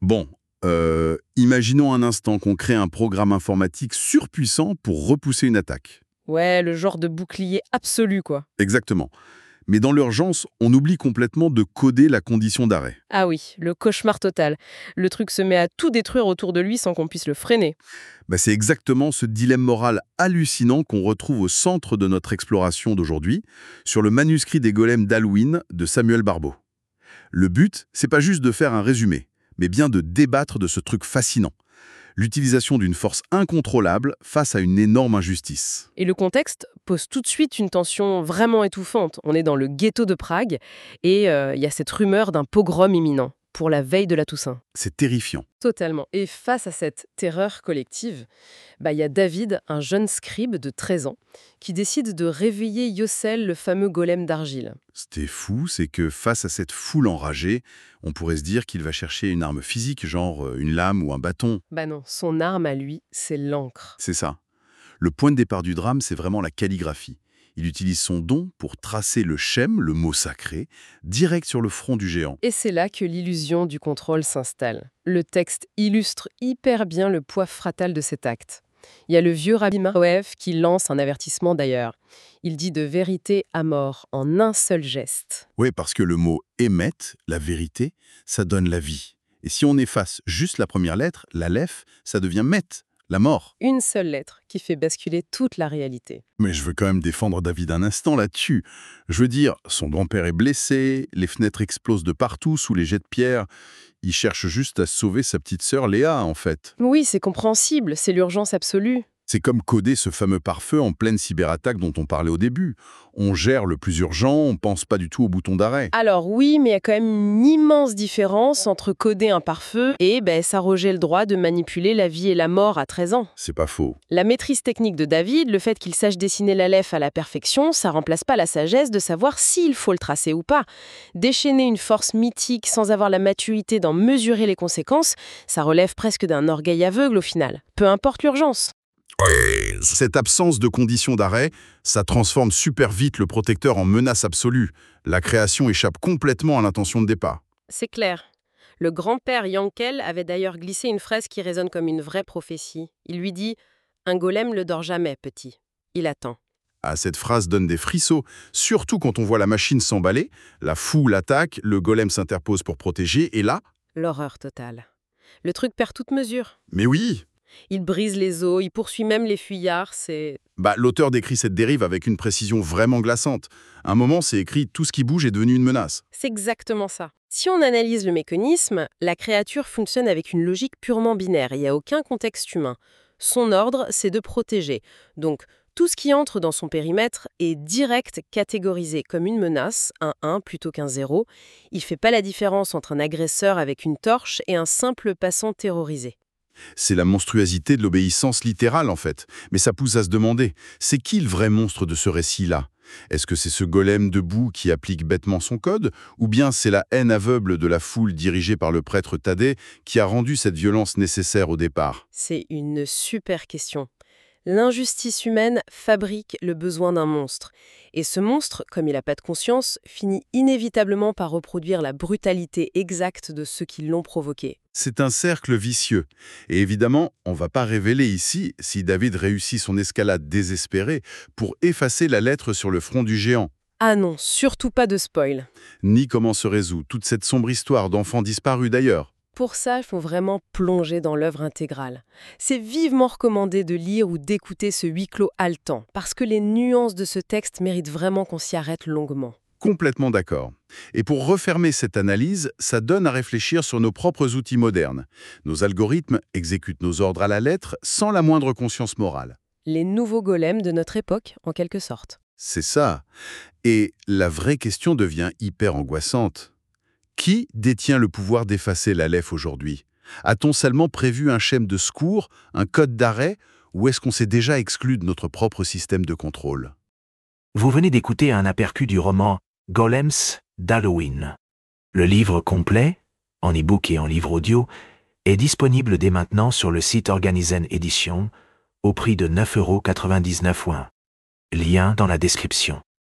Bon, imaginons un instant qu'on crée un programme informatique surpuissant pour repousser une attaque. Ouais, le genre de bouclier absolu, quoi. Exactement. Mais dans l'urgence, on oublie complètement de coder la condition d'arrêt. Ah oui, le cauchemar total. Le truc se met à tout détruire autour de lui sans qu'on puisse le freiner. C'est exactement ce dilemme moral hallucinant qu'on retrouve au centre de notre exploration d'aujourd'hui, sur le manuscrit des golems d'Halloween de Samuel Barbeau. Le but, c'est pas juste de faire un résumé, mais bien de débattre de ce truc fascinant. L'utilisation d'une force incontrôlable face à une énorme injustice. Et le contexte pose tout de suite une tension vraiment étouffante. On est dans le ghetto de Prague et il y a cette rumeur d'un pogrom imminent pour la veille de la Toussaint. C'est terrifiant. Totalement. Et face à cette terreur collective, il y a David, un jeune scribe de 13 ans, qui décide de réveiller Yossel, le fameux golem d'argile. C'était fou, c'est que face à cette foule enragée, on pourrait se dire qu'il va chercher une arme physique, genre une lame ou un bâton. Bah non, son arme à lui, c'est l'encre. C'est ça. Le point de départ du drame, c'est vraiment la calligraphie. Il utilise son don pour tracer le shem, le mot sacré, direct sur le front du géant. Et c'est là que l'illusion du contrôle s'installe. Le texte illustre hyper bien le poids fatal de cet acte. Il y a le vieux Rabbi Mahoev qui lance un avertissement d'ailleurs. Il dit de vérité à mort en un seul geste. Oui, parce que le mot émet, la vérité, ça donne la vie. Et si on efface juste la première lettre, l'Aleph, ça devient met, la mort. Une seule lettre qui fait basculer toute la réalité. Mais je veux quand même défendre David un instant là-dessus. Je veux dire, son grand-père est blessé, les fenêtres explosent de partout sous les jets de pierre. Il cherche juste à sauver sa petite sœur Léa, en fait. Oui, c'est compréhensible, c'est l'urgence absolue. C'est comme coder ce fameux pare-feu en pleine cyberattaque dont on parlait au début. On gère le plus urgent, on pense pas du tout au bouton d'arrêt. Alors oui, mais il y a quand même une immense différence entre coder un pare-feu et s'arroger le droit de manipuler la vie et la mort à 13 ans. C'est pas faux. La maîtrise technique de David, le fait qu'il sache dessiner l'Aleph à la perfection, ça remplace pas la sagesse de savoir s'il faut le tracer ou pas. Déchaîner une force mythique sans avoir la maturité d'en mesurer les conséquences, ça relève presque d'un orgueil aveugle au final. Peu importe l'urgence. Cette absence de conditions d'arrêt, ça transforme super vite le protecteur en menace absolue. La création échappe complètement à l'intention de départ. C'est clair. Le grand-père Yankel avait d'ailleurs glissé une phrase qui résonne comme une vraie prophétie. Il lui dit « Un golem ne dort jamais, petit. Il attend. » Ah, cette phrase donne des frissons, surtout quand on voit la machine s'emballer, la foule attaque, le golem s'interpose pour protéger, et là... L'horreur totale. Le truc perd toute mesure. Mais oui. Il brise les os, il poursuit même les fuyards, c'est... L'auteur décrit cette dérive avec une précision vraiment glaçante. À un moment, c'est écrit « tout ce qui bouge est devenu une menace ». C'est exactement ça. Si on analyse le mécanisme, la créature fonctionne avec une logique purement binaire, il n'y a aucun contexte humain. Son ordre, c'est de protéger. Donc, tout ce qui entre dans son périmètre est direct catégorisé comme une menace, un 1 plutôt qu'un 0. Il ne fait pas la différence entre un agresseur avec une torche et un simple passant terrorisé. C'est la monstruosité de l'obéissance littérale, en fait. Mais ça pousse à se demander, c'est qui le vrai monstre de ce récit-là? Est-ce que c'est ce golem debout qui applique bêtement son code? Ou bien c'est la haine aveugle de la foule dirigée par le prêtre Thaddée qui a rendu cette violence nécessaire au départ? C'est une super question. L'injustice humaine fabrique le besoin d'un monstre. Et ce monstre, comme il n'a pas de conscience, finit inévitablement par reproduire la brutalité exacte de ceux qui l'ont provoqué. C'est un cercle vicieux. Et évidemment, on ne va pas révéler ici si David réussit son escalade désespérée pour effacer la lettre sur le front du géant. Ah non, surtout pas de spoil. Ni comment se résout toute cette sombre histoire d'enfants disparus d'ailleurs. Pour ça, il faut vraiment plonger dans l'œuvre intégrale. C'est vivement recommandé de lire ou d'écouter ce huis clos haletant, parce que les nuances de ce texte méritent vraiment qu'on s'y arrête longuement. Complètement d'accord. Et pour refermer cette analyse, ça donne à réfléchir sur nos propres outils modernes. Nos algorithmes exécutent nos ordres à la lettre sans la moindre conscience morale. Les nouveaux golems de notre époque, en quelque sorte. C'est ça. Et la vraie question devient hyper angoissante. Qui détient le pouvoir d'effacer l'Aleph aujourd'hui? A-t-on seulement prévu un schème de secours, un code d'arrêt, ou est-ce qu'on s'est déjà exclu de notre propre système de contrôle? Vous venez d'écouter un aperçu du roman Golems d'Halloween. Le livre complet, en e-book et en livre audio, est disponible dès maintenant sur le site Organizen Éditions au prix de 9,99 €. Lien dans la description.